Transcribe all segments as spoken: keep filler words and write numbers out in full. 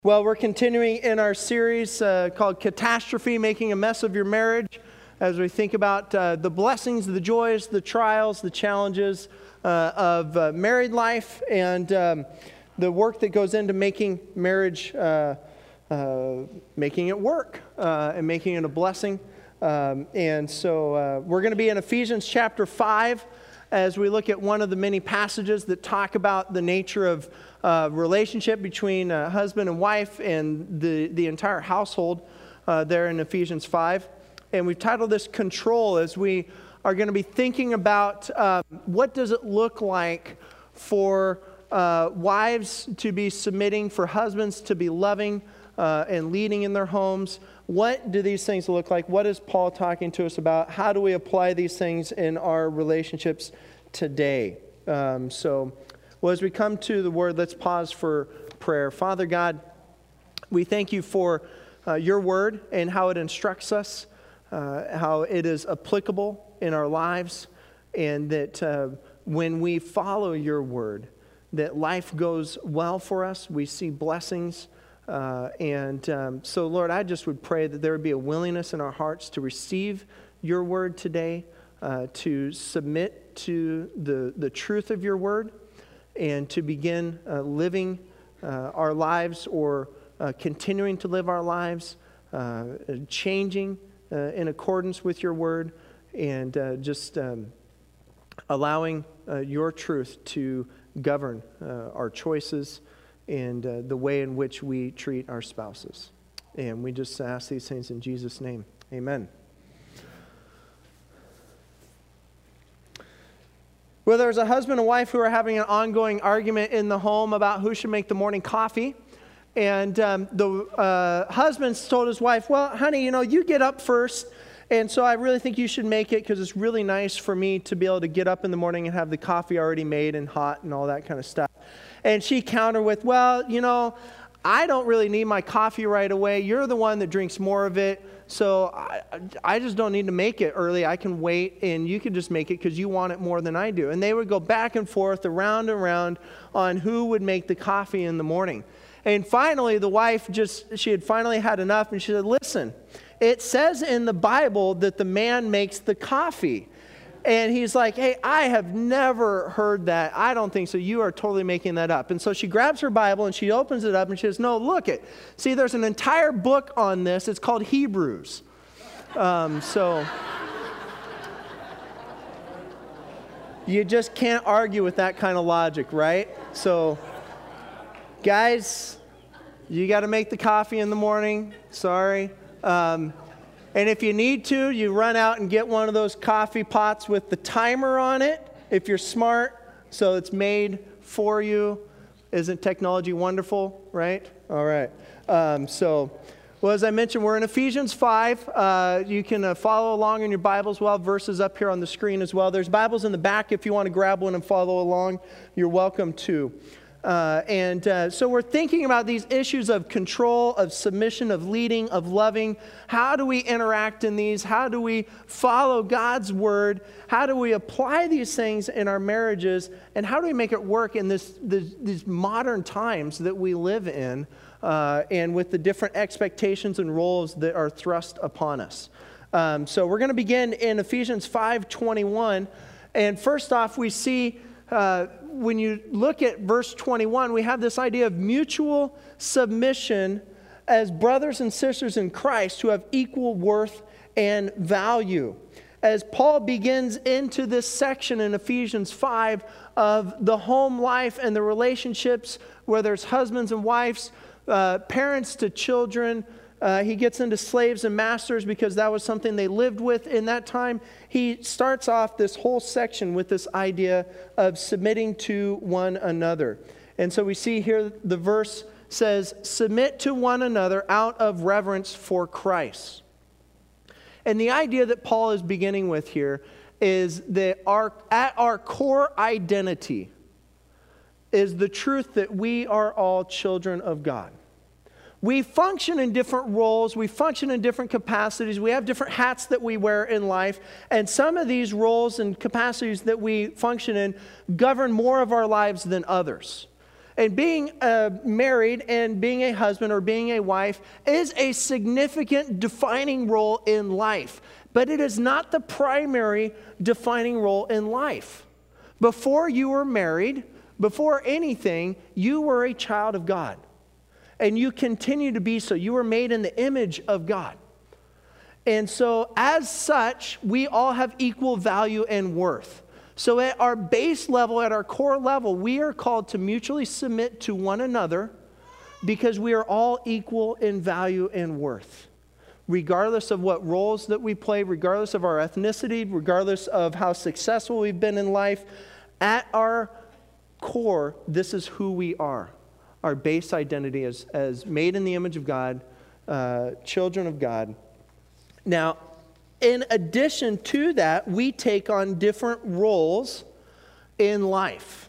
Well, we're continuing in our series uh, called Catastrophe, Making a Mess of Your Marriage, as we think about uh, the blessings, the joys, the trials, the challenges uh, of uh, married life, and um, the work that goes into making marriage, uh, uh, making it work, uh, and making it a blessing. Um, and so uh, we're going to be in Ephesians chapter five, as we look at one of the many passages that talk about the nature of uh, relationship between uh, husband and wife and the, the entire household uh, there in Ephesians five. And we've titled this Control, as we are going to be thinking about uh, what does it look like for uh, wives to be submitting, for husbands to be loving uh, and leading in their homes. What do these things look like? What is Paul talking to us about? How do we apply these things in our relationships today? Um, so, well, as we come to the Word, let's pause for prayer. Father God, we thank you for uh, your Word and how it instructs us, uh, how it is applicable in our lives, and that uh, when we follow your Word, that life goes well for us. We see blessings. Uh, and um, so, Lord, I just would pray that there would be a willingness in our hearts to receive your word today, uh, to submit to the, the truth of your word, and to begin uh, living uh, our lives or uh, continuing to live our lives, uh, changing uh, in accordance with your word, and uh, just um, allowing uh, your truth to govern uh, our choices and uh, the way in which we treat our spouses. And we just ask these things in Jesus' name. Amen. Well, there's a husband and wife who are having an ongoing argument in the home about who should make the morning coffee. And um, the uh, husband told his wife, well, honey, you know, you get up first. And so I really think you should make it because it's really nice for me to be able to get up in the morning and have the coffee already made and hot and all that kind of stuff. And she countered with, well, you know, I don't really need my coffee right away. You're the one that drinks more of it. So I, I just don't need to make it early. I can wait, and you can just make it because you want it more than I do. And they would go back and forth, around and around, on who would make the coffee in the morning. And finally, the wife just, she had finally had enough, and she said, listen, it says in the Bible that the man makes the coffee. And he's like, hey, I have never heard that. I don't think so. You are totally making that up. And so she grabs her Bible and she opens it up and she says, no, look it. See, there's an entire book on this. It's called Hebrews. Um, so you just can't argue with that kind of logic, right? So guys, you got to make the coffee in the morning. Sorry. Um, And if you need to, you run out and get one of those coffee pots with the timer on it, if you're smart, so it's made for you. Isn't technology wonderful, right? All right. Um, so, well, as I mentioned, we're in Ephesians five. Uh, you can uh, follow along in your Bibles. We'll have verses up here on the screen as well. There's Bibles in the back if you want to grab one and follow along. You're welcome to. Uh, and uh, so we're thinking about these issues of control, of submission, of leading, of loving. How do we interact in these? How do we follow God's word? How do we apply these things in our marriages? And how do we make it work in this, this these modern times that we live in, uh, and with the different expectations and roles that are thrust upon us? Um, so we're going to begin in Ephesians five twenty-one. And first off, we see Uh, when you look at verse twenty-one, we have this idea of mutual submission as brothers and sisters in Christ who have equal worth and value. As Paul begins into this section in Ephesians five of the home life and the relationships, where there's husbands and wives, uh, parents to children. Uh, he gets into slaves and masters because that was something they lived with in that time. He starts off this whole section with this idea of submitting to one another. And so we see here the verse says, submit to one another out of reverence for Christ. And the idea that Paul is beginning with here is that our, at our core identity is the truth that we are all children of God. We function in different roles. We function in different capacities. We have different hats that we wear in life. And some of these roles and capacities that we function in govern more of our lives than others. And being uh, married and being a husband or being a wife is a significant defining role in life. But it is not the primary defining role in life. Before you were married, before anything, you were a child of God. And you continue to be so. You were made in the image of God. And so, as such, we all have equal value and worth. So at our base level, at our core level, we are called to mutually submit to one another because we are all equal in value and worth. Regardless of what roles that we play, regardless of our ethnicity, regardless of how successful we've been in life, at our core, this is who we are. Our base identity as, as made in the image of God, uh, children of God. Now, in addition to that, we take on different roles in life.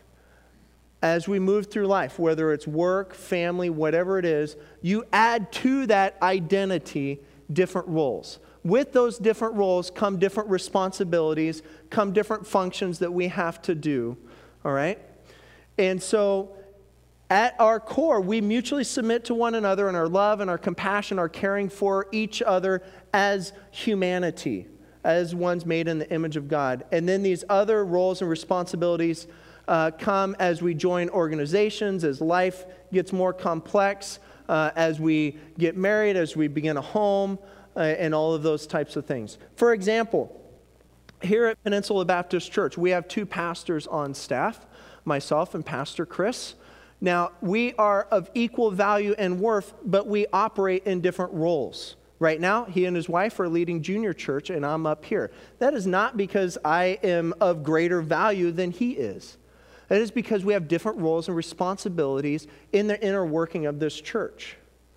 As we move through life, whether it's work, family, whatever it is, you add to that identity different roles. With those different roles come different responsibilities, come different functions that we have to do, all right? And so, at our core, we mutually submit to one another in our love and our compassion, our caring for each other as humanity, as ones made in the image of God. And then these other roles and responsibilities uh, come as we join organizations, as life gets more complex, uh, as we get married, as we begin a home, uh, and all of those types of things. For example, here at Peninsula Baptist Church, we have two pastors on staff, myself and Pastor Chris. Now, we are of equal value and worth, but we operate in different roles. Right now, he and his wife are leading junior church, and I'm up here. That is not because I am of greater value than he is. That is because we have different roles and responsibilities in the inner working of this church.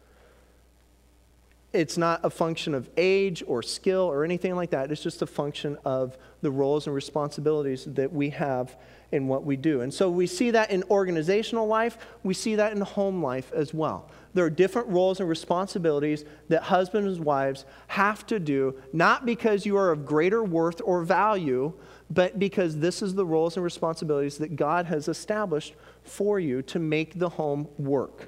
It's not a function of age or skill or anything like that. It's just a function of the roles and responsibilities that we have in what we do. And so we see that in organizational life. We see that in home life as well. There are different roles and responsibilities that husbands and wives have to do, not because you are of greater worth or value, but because this is the roles and responsibilities that God has established for you to make the home work.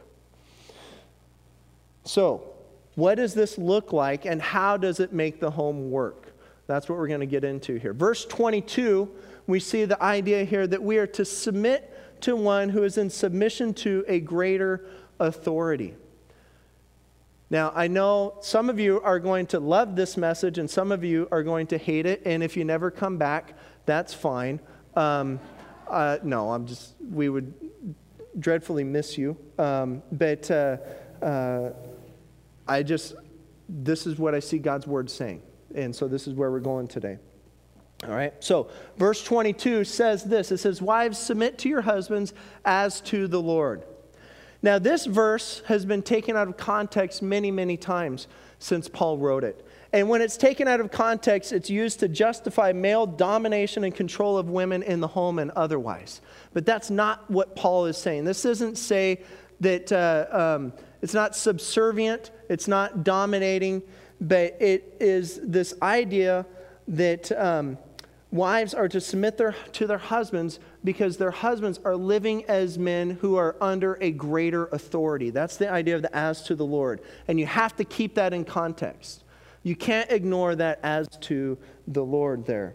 So, what does this look like, and how does it make the home work? That's what we're going to get into here. Verse twenty-two, we see the idea here that we are to submit to one who is in submission to a greater authority. Now, I know some of you are going to love this message, and some of you are going to hate it, and if you never come back, that's fine. Um, uh, no, I'm just, we would dreadfully miss you. Um, but uh, uh, I just, this is what I see God's word saying. And so this is where we're going today. All right. So verse twenty-two says this. It says, "Wives, submit to your husbands as to the Lord." Now this verse has been taken out of context many, many times since Paul wrote it. And when it's taken out of context, it's used to justify male domination and control of women in the home and otherwise. But that's not what Paul is saying. This doesn't say that uh, um, it's not subservient, it's not dominating, but it is this idea that um, wives are to submit their, to their husbands because their husbands are living as men who are under a greater authority. That's the idea of the as to the Lord. And you have to keep that in context. You can't ignore that as to the Lord there.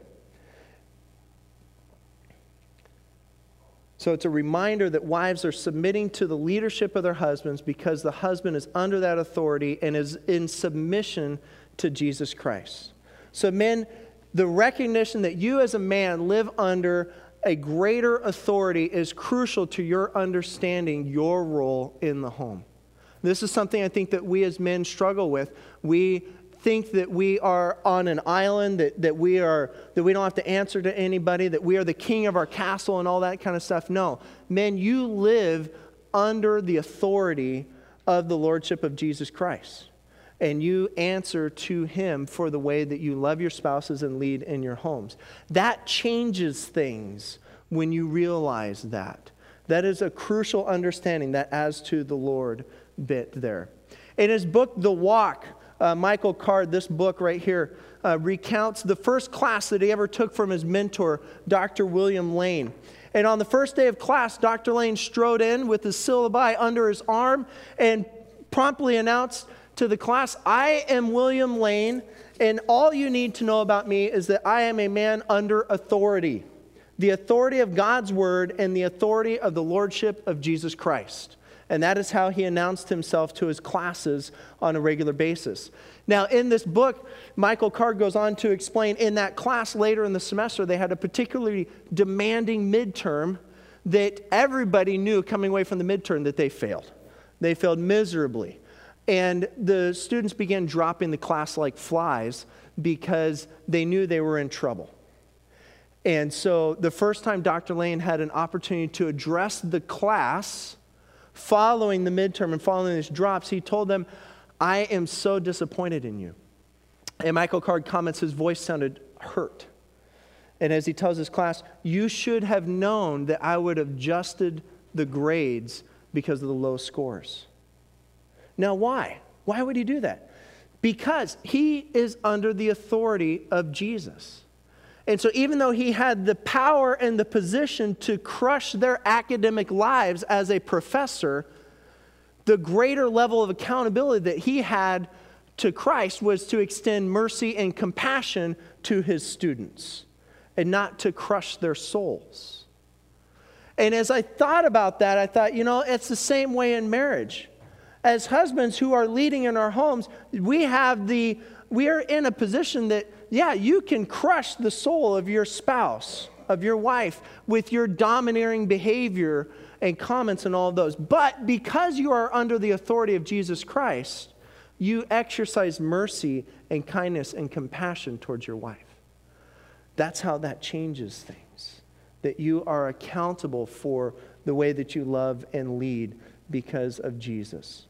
So it's a reminder that wives are submitting to the leadership of their husbands because the husband is under that authority and is in submission to Jesus Christ. So men, the recognition that you as a man live under a greater authority is crucial to your understanding your role in the home. This is something I think that we as men struggle with. We think that we are on an island, that, that we are that we don't have to answer to anybody, that we are the king of our castle and all that kind of stuff. No. Men, you live under the authority of the lordship of Jesus Christ. And you answer to him for the way that you love your spouses and lead in your homes. That changes things when you realize that. That is a crucial understanding, that as to the Lord bit there. In his book, The Walk, uh, Michael Card, this book right here, uh, recounts the first class that he ever took from his mentor, Doctor William Lane. And on the first day of class, Doctor Lane strode in with his syllabi under his arm and promptly announced to the class, "I am William Lane, and all you need to know about me is that I am a man under authority, the authority of God's word and the authority of the lordship of Jesus Christ." And that is how he announced himself to his classes on a regular basis. Now, in this book, Michael Card goes on to explain in that class later in the semester, they had a particularly demanding midterm that everybody knew coming away from the midterm that they failed. They failed miserably. And the students began dropping the class like flies because they knew they were in trouble. And so the first time Doctor Lane had an opportunity to address the class following the midterm and following these drops, he told them, "I am so disappointed in you." And Michael Card comments his voice sounded hurt. And as he tells his class, "You should have known that I would have adjusted the grades because of the low scores." Now, why? Why would he do that? Because he is under the authority of Jesus. And so even though he had the power and the position to crush their academic lives as a professor, the greater level of accountability that he had to Christ was to extend mercy and compassion to his students and not to crush their souls. And as I thought about that, I thought, you know, it's the same way in marriage. As husbands who are leading in our homes, we have the, we are in a position that, yeah, you can crush the soul of your spouse, of your wife, with your domineering behavior and comments and all of those. But because you are under the authority of Jesus Christ, you exercise mercy and kindness and compassion towards your wife. That's how that changes things. That you are accountable for the way that you love and lead because of Jesus.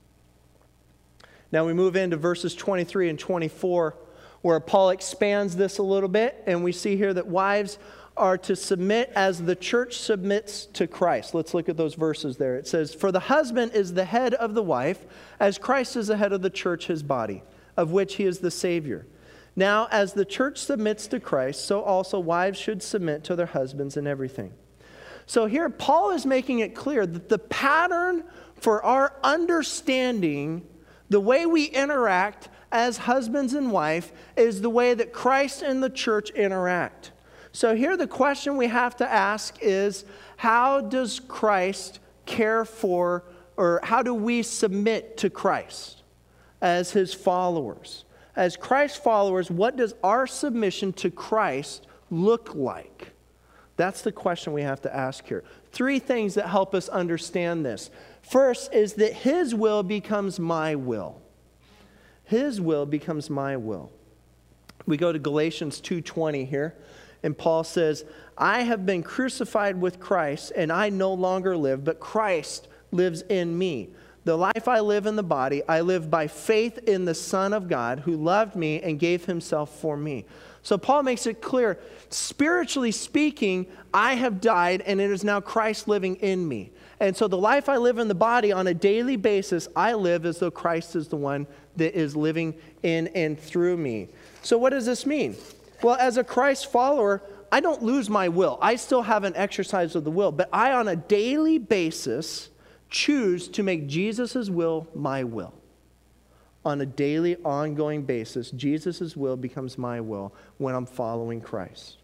Now we move into verses twenty-three and twenty-four, where Paul expands this a little bit, and we see here that wives are to submit as the church submits to Christ. Let's look at those verses there. It says, "For the husband is the head of the wife, as Christ is the head of the church, his body, of which he is the Savior. Now, as the church submits to Christ, so also wives should submit to their husbands in everything." So here, Paul is making it clear that the pattern for our understanding the way we interact as husbands and wife is the way that Christ and the church interact. So here the question we have to ask is, how does Christ care for, or how do we submit to Christ as his followers? As Christ's followers, what does our submission to Christ look like? That's the question we have to ask here. Three things that help us understand this. First is that his will becomes my will. His will becomes my will. We go to Galatians two twenty here, and Paul says, "I have been crucified with Christ, and I no longer live, but Christ lives in me. The life I live in the body, I live by faith in the Son of God, who loved me and gave himself for me." So Paul makes it clear, spiritually speaking, I have died, and it is now Christ living in me. And so the life I live in the body on a daily basis, I live as though Christ is the one that is living in and through me. So what does this mean? Well, as a Christ follower, I don't lose my will. I still have an exercise of the will, but I on a daily basis choose to make Jesus' will my will. On a daily, ongoing basis, Jesus' will becomes my will when I'm following Christ.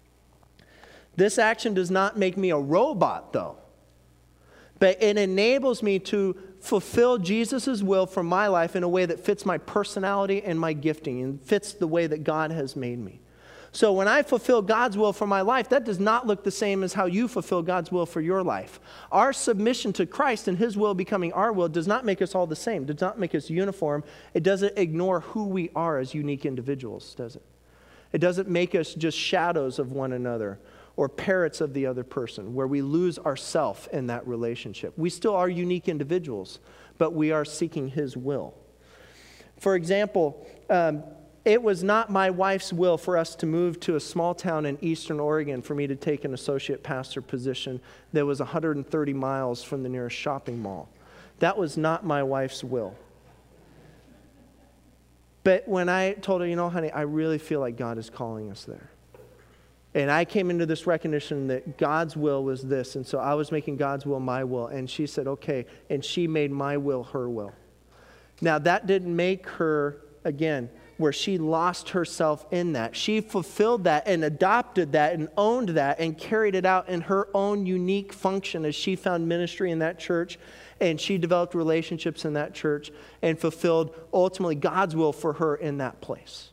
This action does not make me a robot, though, but it enables me to fulfill Jesus' will for my life in a way that fits my personality and my gifting and fits the way that God has made me. So when I fulfill God's will for my life, that does not look the same as how you fulfill God's will for your life. Our submission to Christ and his will becoming our will does not make us all the same, does not make us uniform. It doesn't ignore who we are as unique individuals, does it? It doesn't make us just shadows of one another or parrots of the other person, where we lose ourself in that relationship. We still are unique individuals, but we are seeking his will. For example, um, it was not my wife's will for us to move to a small town in eastern Oregon for me to take an associate pastor position that was one hundred thirty miles from the nearest shopping mall. That was not my wife's will. But when I told her, you know, honey, I really feel like God is calling us there. And I came into this recognition that God's will was this. And so I was making God's will my will. And she said, okay. And she made my will her will. Now, that didn't make her, again, where she lost herself in that. She fulfilled that and adopted that and owned that and carried it out in her own unique function as she found ministry in that church. And she developed relationships in that church and fulfilled ultimately God's will for her in that place.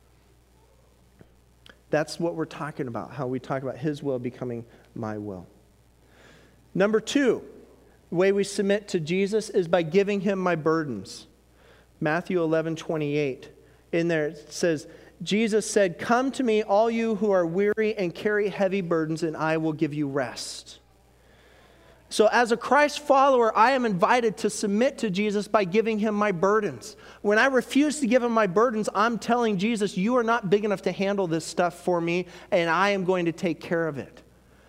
That's what we're talking about, how we talk about His will becoming my will. Number two, the way we submit to Jesus is by giving Him my burdens. Matthew eleven twenty-eight. In there it says, Jesus said, "Come to me, all you who are weary and carry heavy burdens, and I will give you rest." So as a Christ follower, I am invited to submit to Jesus by giving Him my burdens. When I refuse to give Him my burdens, I'm telling Jesus, you are not big enough to handle this stuff for me, and I am going to take care of it.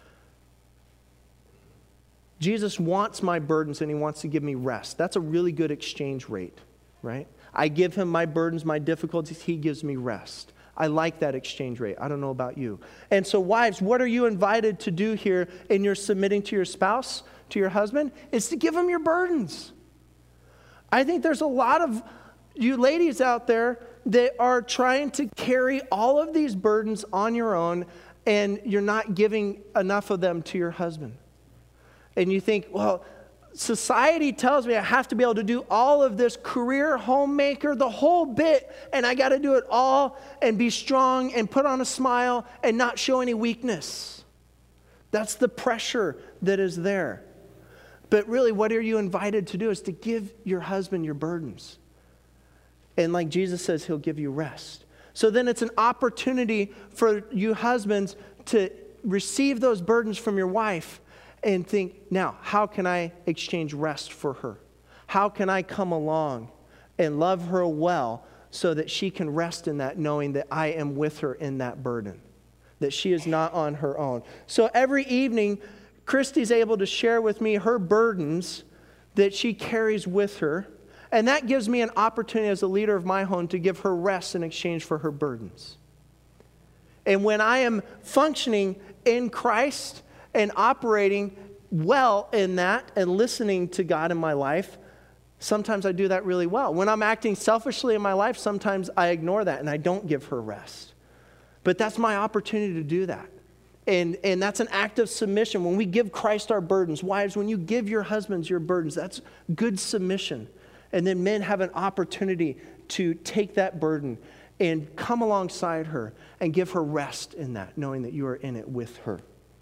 Jesus wants my burdens, and He wants to give me rest. That's a really good exchange rate, right? I give Him my burdens, my difficulties. He gives me rest. I like that exchange rate. I don't know about you. And so wives, what are you invited to do here in your submitting to your spouse, to your husband? Is to give him your burdens. I think there's a lot of you ladies out there that are trying to carry all of these burdens on your own, and you're not giving enough of them to your husband. And you think, well, society tells me I have to be able to do all of this, career, homemaker, the whole bit, and I got to do it all and be strong and put on a smile and not show any weakness. That's the pressure that is there. But really, what are you invited to do is to give your husband your burdens. And like Jesus says, He'll give you rest. So then it's an opportunity for you husbands to receive those burdens from your wife and think, now, how can I exchange rest for her? How can I come along and love her well so that she can rest in that, knowing that I am with her in that burden, that she is not on her own. So every evening, Christy's able to share with me her burdens that she carries with her, and that gives me an opportunity as a leader of my home to give her rest in exchange for her burdens. And when I am functioning in Christ and operating well in that and listening to God in my life, sometimes I do that really well. When I'm acting selfishly in my life, sometimes I ignore that and I don't give her rest. But that's my opportunity to do that. And, and that's an act of submission. When we give Christ our burdens, wives, when you give your husbands your burdens, that's good submission. And then men have an opportunity to take that burden and come alongside her and give her rest in that, knowing that you are in it with her.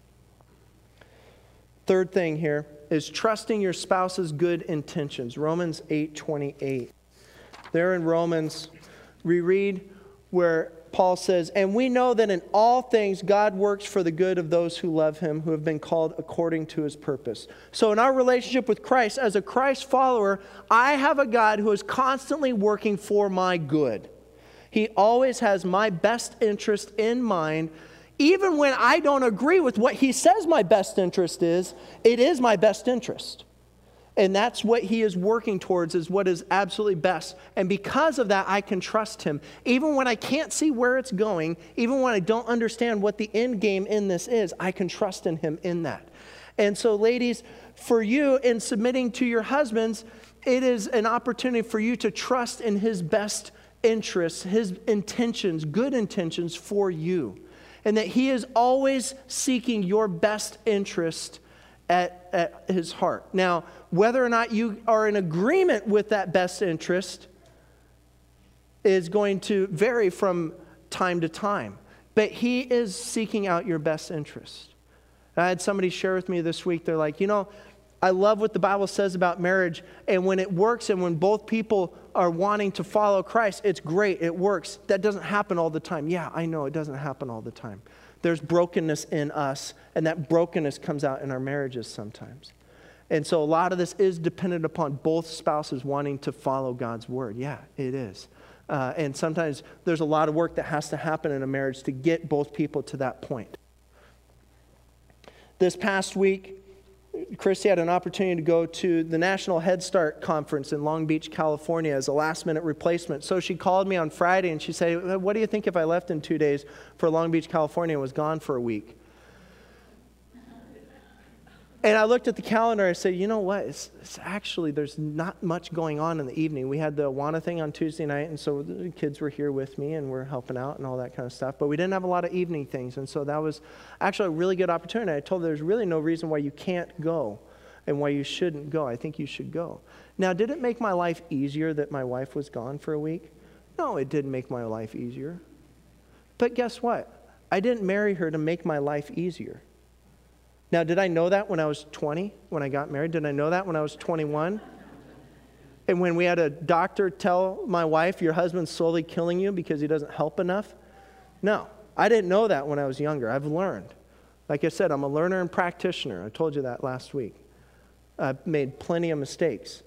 Third thing here is trusting your spouse's good intentions. Romans eight twenty-eight. There in Romans, we read where Paul says, "And we know that in all things God works for the good of those who love Him, who have been called according to His purpose." So in our relationship with Christ, as a Christ follower, I have a God who is constantly working for my good. He always has my best interest in mind. Even when I don't agree with what He says my best interest is, it is my best interest. And that's what He is working towards, is what is absolutely best. And because of that, I can trust Him. Even when I can't see where it's going, even when I don't understand what the end game in this is, I can trust in Him in that. And so, ladies, for you in submitting to your husbands, it is an opportunity for you to trust in His best interests, His intentions, good intentions for you. And that He is always seeking your best interest at, at His heart. Now, whether or not you are in agreement with that best interest is going to vary from time to time. But He is seeking out your best interest. I had somebody share with me this week, they're like, you know, I love what the Bible says about marriage, and when it works and when both people are wanting to follow Christ, it's great, it works. That doesn't happen all the time. Yeah, I know it doesn't happen all the time. There's brokenness in us, and that brokenness comes out in our marriages sometimes. And so a lot of this is dependent upon both spouses wanting to follow God's word. Yeah, it is. Uh, and sometimes there's a lot of work that has to happen in a marriage to get both people to that point. This past week, Christy had an opportunity to go to the National Head Start Conference in Long Beach, California as a last-minute replacement. So she called me on Friday and she said, what do you think if I left in two days for Long Beach, California and was gone for a week? And I looked at the calendar and I said, you know what, it's, it's actually, there's not much going on in the evening. We had the Awana thing on Tuesday night, and so the kids were here with me and we're helping out and all that kind of stuff. But we didn't have a lot of evening things, and so that was actually a really good opportunity. I told her there's really no reason why you can't go and why you shouldn't go. I think you should go. Now, did it make my life easier that my wife was gone for a week? No, it didn't make my life easier. But guess what? I didn't marry her to make my life easier. Now, did I know that when I was twenty, when I got married? Did I know that when I was twenty-one? And when we had a doctor tell my wife, your husband's slowly killing you because he doesn't help enough? No, I didn't know that when I was younger. I've learned. Like I said, I'm a learner and practitioner. I told you that last week. I've made plenty of mistakes.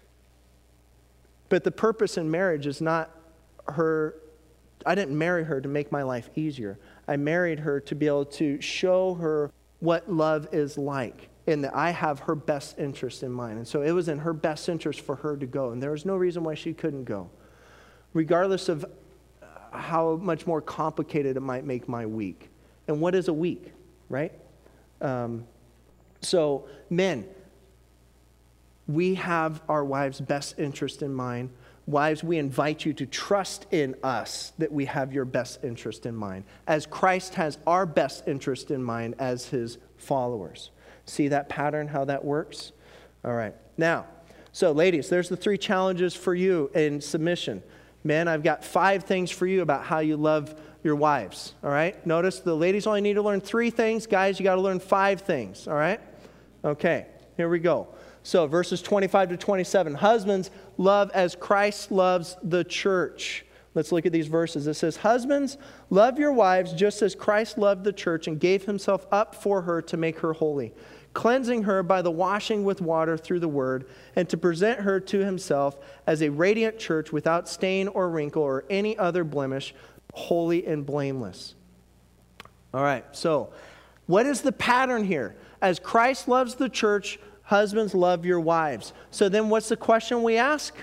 But the purpose in marriage is not her, I didn't marry her to make my life easier. I married her to be able to show her what love is like, and that I have her best interest in mind. And so it was in her best interest for her to go, and there was no reason why she couldn't go, regardless of how much more complicated it might make my week. And what is a week, right? Um, so men, we have our wives' best interest in mind. Wives, we invite you to trust in us that we have your best interest in mind, as Christ has our best interest in mind as his followers. See that pattern, how that works? All right. Now, so ladies, there's the three challenges for you in submission. Men, I've got five things for you about how you love your wives. All right? Notice the ladies only need to learn three things. Guys, you got to learn five things. All right? Okay, here we go. So verses twenty-five to twenty-seven. Husbands, love as Christ loves the church. Let's look at these verses. It says, husbands, love your wives just as Christ loved the church and gave himself up for her to make her holy, cleansing her by the washing with water through the word, and to present her to himself as a radiant church without stain or wrinkle or any other blemish, holy and blameless. All right, so what is the pattern here? As Christ loves the church, husbands, love your wives. So then what's the question we ask?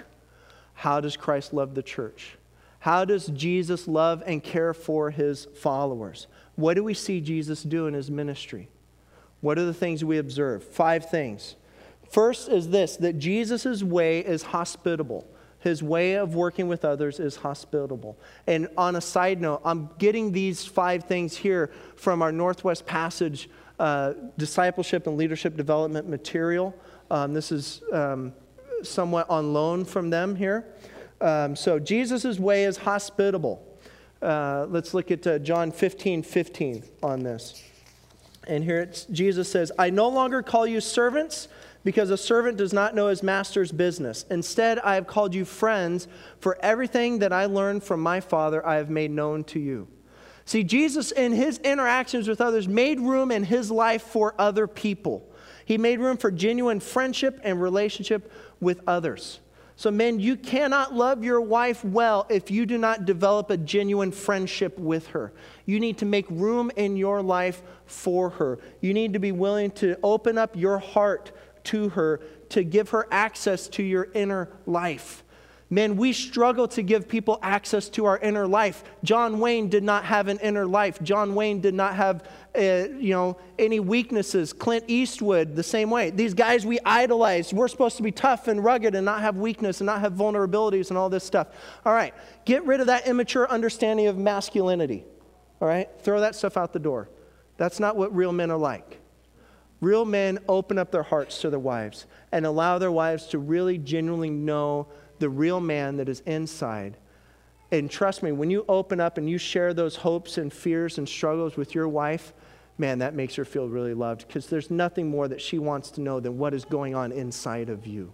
How does Christ love the church? How does Jesus love and care for his followers? What do we see Jesus do in his ministry? What are the things we observe? Five things. First is this, that Jesus' way is hospitable. His way of working with others is hospitable. And on a side note, I'm getting these five things here from our Northwest Passage Uh, discipleship and leadership development material. Um, this is um, somewhat on loan from them here. Um, so Jesus' way is hospitable. Uh, let's look at uh, John fifteen fifteen on this. And here it's, Jesus says, I no longer call you servants because a servant does not know his master's business. Instead, I have called you friends, for everything that I learned from my Father I have made known to you. See, Jesus, in his interactions with others, made room in his life for other people. He made room for genuine friendship and relationship with others. So men, you cannot love your wife well if you do not develop a genuine friendship with her. You need to make room in your life for her. You need to be willing to open up your heart to her, to give her access to your inner life. Men, we struggle to give people access to our inner life. John Wayne did not have an inner life. John Wayne did not have, uh, you know, any weaknesses. Clint Eastwood, the same way. These guys we idolize. We're supposed to be tough and rugged and not have weakness and not have vulnerabilities and all this stuff. All right, get rid of that immature understanding of masculinity. All right, throw that stuff out the door. That's not what real men are like. Real men open up their hearts to their wives and allow their wives to really genuinely know the real man that is inside. And trust me, when you open up and you share those hopes and fears and struggles with your wife, man, that makes her feel really loved, because there's nothing more that she wants to know than what is going on inside of you.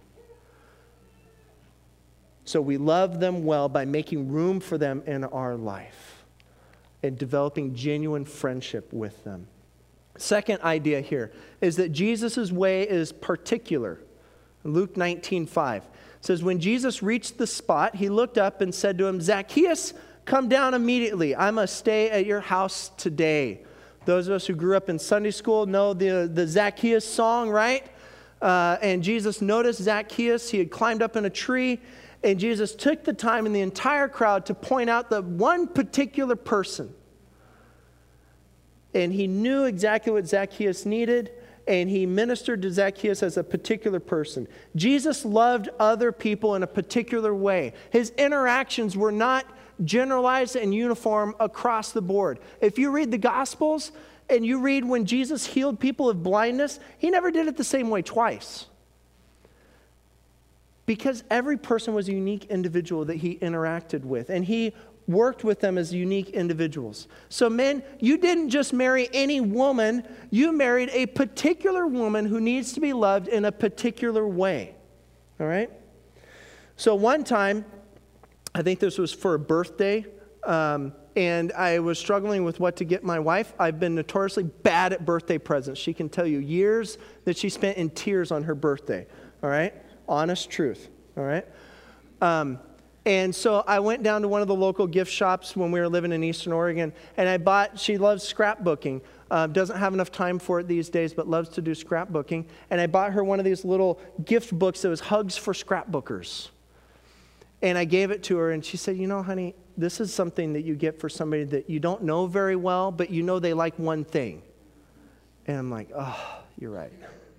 So we love them well by making room for them in our life and developing genuine friendship with them. Second idea here is that Jesus' way is particular. Luke nineteen five says, when Jesus reached the spot, he looked up and said to him, Zacchaeus, come down immediately. I must stay at your house today. Those of us who grew up in Sunday school know the, the Zacchaeus song, right? Uh, and Jesus noticed Zacchaeus. He had climbed up in a tree. And Jesus took the time in the entire crowd to point out the one particular person. And he knew exactly what Zacchaeus needed. And he ministered to Zacchaeus as a particular person. Jesus loved other people in a particular way. His interactions were not generalized and uniform across the board. If you read the Gospels and you read when Jesus healed people of blindness, he never did it the same way twice. Because every person was a unique individual that he interacted with, and he worked with them as unique individuals. So men, you didn't just marry any woman, you married a particular woman who needs to be loved in a particular way. All right? So one time, I think this was for a birthday, um, and I was struggling with what to get my wife. I've been notoriously bad at birthday presents. She can tell you years that she spent in tears on her birthday. All right? Honest truth. All right? Um, and so I went down to one of the local gift shops when we were living in Eastern Oregon, and I bought, she loves scrapbooking. Uh, doesn't have enough time for it these days, but loves to do scrapbooking. And I bought her one of these little gift books that was Hugs for Scrapbookers. And I gave it to her, and she said, you know, honey, this is something that you get for somebody that you don't know very well, but you know they like one thing. And I'm like, oh, you're right.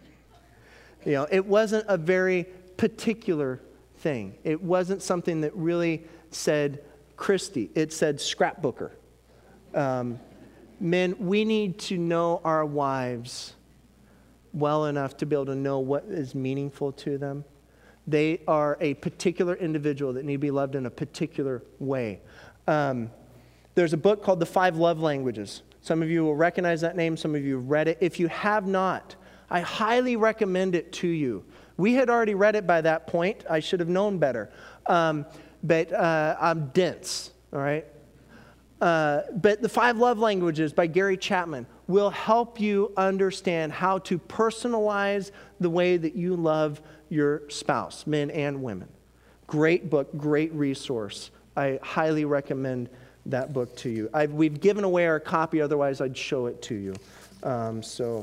You know, it wasn't a very particular thing. It wasn't something that really said Christy. It said scrapbooker. Um, men, we need to know our wives well enough to be able to know what is meaningful to them. They are a particular individual that need to be loved in a particular way. Um, there's a book called The Five Love Languages. Some of you will recognize that name. Some of you have read it. If you have not, I highly recommend it to you. We had already read it by that point. I should have known better. Um, but uh, I'm dense, all right? Uh, but The Five Love Languages by Gary Chapman will help you understand how to personalize the way that you love your spouse, men and women. Great book, great resource. I highly recommend that book to you. I've, we've given away our copy, otherwise I'd show it to you. Um, so,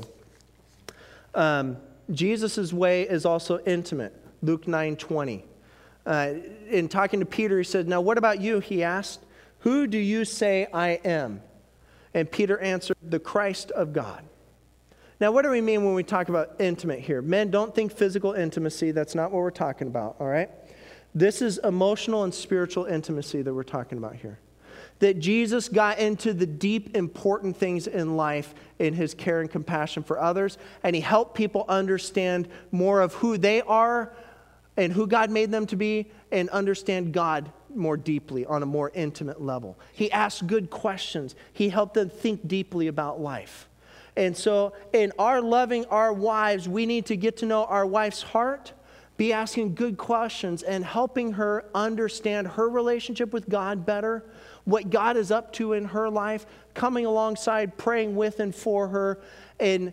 um, Jesus' way is also intimate. Luke nine twenty. Uh, in talking to Peter, he said, now what about you? He asked, who do you say I am? And Peter answered, the Christ of God. Now, what do we mean when we talk about intimate here? Men, don't think physical intimacy. That's not what we're talking about, all right? This is emotional and spiritual intimacy that we're talking about here. That Jesus got into the deep, important things in life in his care and compassion for others, and he helped people understand more of who they are and who God made them to be, and understand God more deeply on a more intimate level. He asked good questions. He helped them think deeply about life. And so in our loving our wives, we need to get to know our wife's heart, be asking good questions, and helping her understand her relationship with God better, what God is up to in her life, coming alongside, praying with and for her, and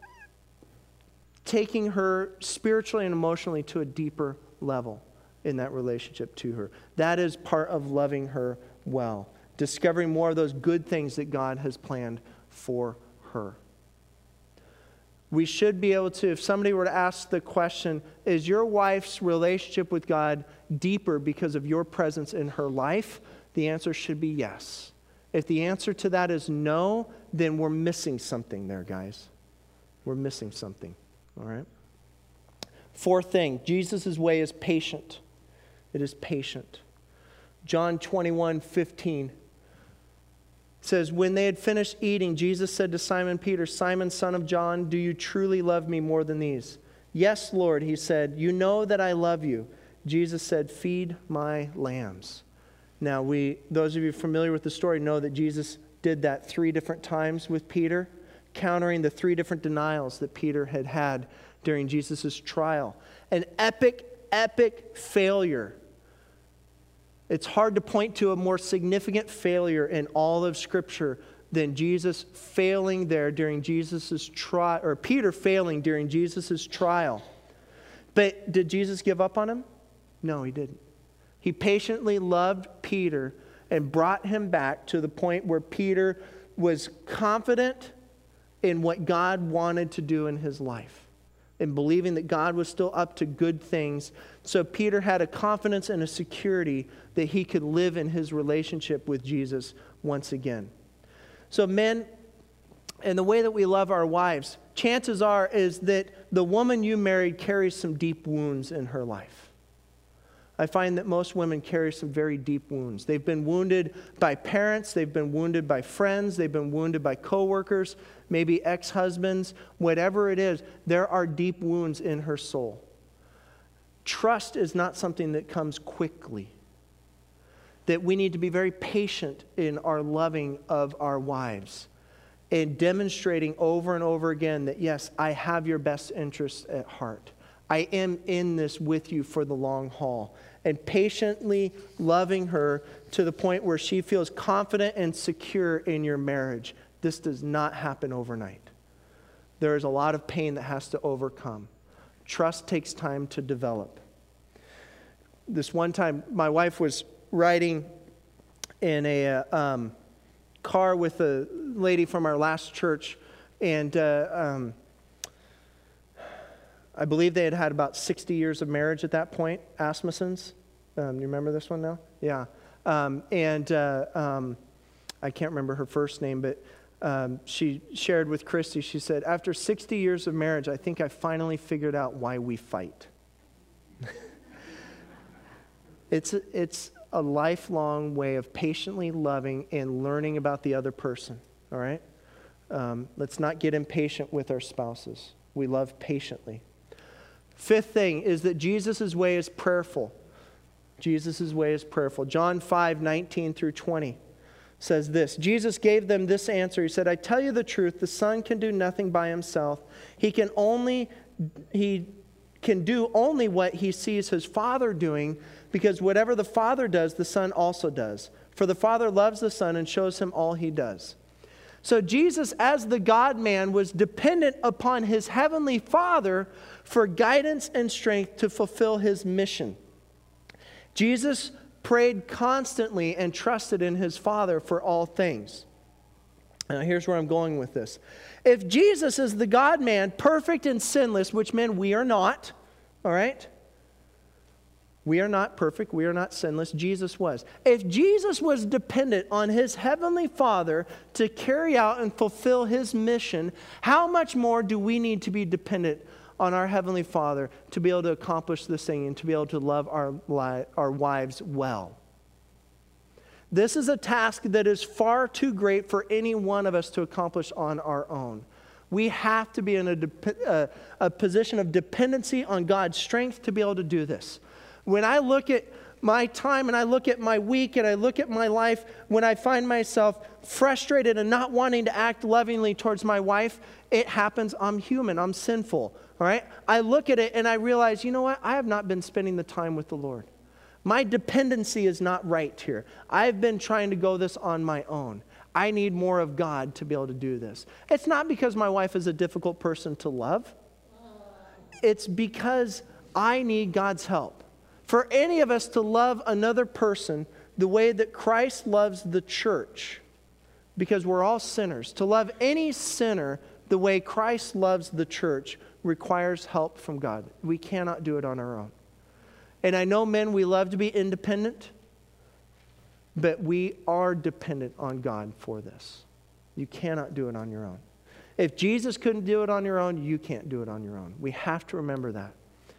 taking her spiritually and emotionally to a deeper level in that relationship to her. That is part of loving her well, discovering more of those good things that God has planned for her. We should be able to, if somebody were to ask the question, is your wife's relationship with God deeper because of your presence in her life? The answer should be yes. If the answer to that is no, then we're missing something there, guys. We're missing something, all right? Fourth thing, Jesus' way is patient. It is patient. John twenty-one fifteen says, when they had finished eating, Jesus said to Simon Peter, Simon, son of John, do you truly love me more than these? Yes, Lord, he said, you know that I love you. Jesus said, feed my lambs. Now, we, those of you familiar with the story know that Jesus did that three different times with Peter, countering the three different denials that Peter had had during Jesus' trial. An epic, epic failure. It's hard to point to a more significant failure in all of Scripture than Jesus failing there during Jesus' trial, or Peter failing during Jesus' trial. But did Jesus give up on him? No, he didn't. He patiently loved Peter and brought him back to the point where Peter was confident in what God wanted to do in his life. and believing that God was still up to good things. So Peter had a confidence and a security that he could live in his relationship with Jesus once again. So men, and the way that we love our wives, chances are is that the woman you married carries some deep wounds in her life. I find that most women carry some very deep wounds. They've been wounded by parents, they've been wounded by friends, they've been wounded by coworkers, maybe ex-husbands, whatever it is, there are deep wounds in her soul. Trust is not something that comes quickly. That we need to be very patient in our loving of our wives and demonstrating over and over again that, yes, I have your best interests at heart. I am in this with you for the long haul. And patiently loving her to the point where she feels confident and secure in your marriage. This does not happen overnight. There is a lot of pain that has to overcome. Trust takes time to develop. This one time, my wife was riding in a uh, um, car with a lady from our last church, and uh, um, I believe they had had about sixty years of marriage at that point, Asmussens. Um, you remember this one now? Yeah. Um, and uh, um, I can't remember her first name, but um, she shared with Christy, she said, after sixty years of marriage, I think I finally figured out why we fight. it's, a, it's a lifelong way of patiently loving and learning about the other person, all right? Um, let's not get impatient with our spouses. We love patiently. Fifth thing is that Jesus' way is prayerful. Jesus' way is prayerful. John five, nineteen through twenty says this. Jesus gave them this answer. He said, I tell you the truth, the Son can do nothing by himself. He can only, he can do only what he sees his Father doing, because whatever the Father does, the Son also does. For the Father loves the Son and shows him all he does. So Jesus, as the God-man, was dependent upon his heavenly Father for guidance and strength to fulfill his mission. Jesus prayed constantly and trusted in his Father for all things. Now here's where I'm going with this. If Jesus is the God-man, perfect and sinless, which meant we are not, all right? We are not perfect. We are not sinless. Jesus was. If Jesus was dependent on his heavenly Father to carry out and fulfill his mission, how much more do we need to be dependent on our heavenly Father to be able to accomplish this thing and to be able to love our, li- our wives well? This is a task that is far too great for any one of us to accomplish on our own. We have to be in a, de- uh, a position of dependency on God's strength to be able to do this. When I look at my time and I look at my week and I look at my life, when I find myself frustrated and not wanting to act lovingly towards my wife, it happens. I'm human. I'm sinful. All right? I look at it and I realize, you know what? I have not been spending the time with the Lord. My dependency is not right here. I've been trying to go this on my own. I need more of God to be able to do this. It's not because my wife is a difficult person to love. It's because I need God's help. For any of us to love another person the way that Christ loves the church, because we're all sinners, to love any sinner the way Christ loves the church requires help from God. We cannot do it on our own. And I know, men, we love to be independent, but we are dependent on God for this. You cannot do it on your own. If Jesus couldn't do it on your own, you can't do it on your own. We have to remember that.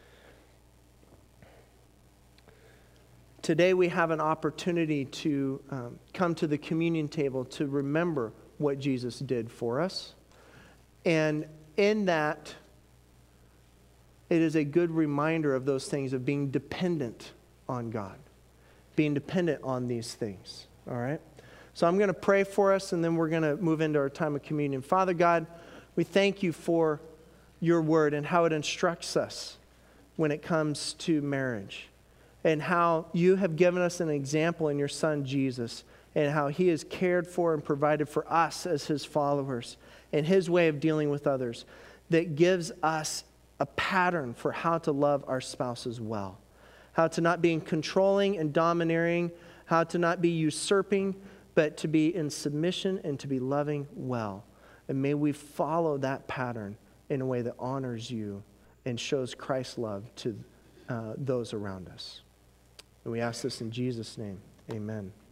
Today we have an opportunity to um, come to the communion table to remember what Jesus did for us. And in that, it is a good reminder of those things, of being dependent on God, being dependent on these things, all right? So I'm going to pray for us, and then we're going to move into our time of communion. Father God, we thank you for your word and how it instructs us when it comes to marriage, and how you have given us an example in your Son, Jesus, and how he has cared for and provided for us as his followers, and his way of dealing with others that gives us a pattern for how to love our spouses well, how to not be controlling and domineering, how to not be usurping, but to be in submission and to be loving well. And may we follow that pattern in a way that honors you and shows Christ's love to uh, those around us. And we ask this in Jesus' name. Amen.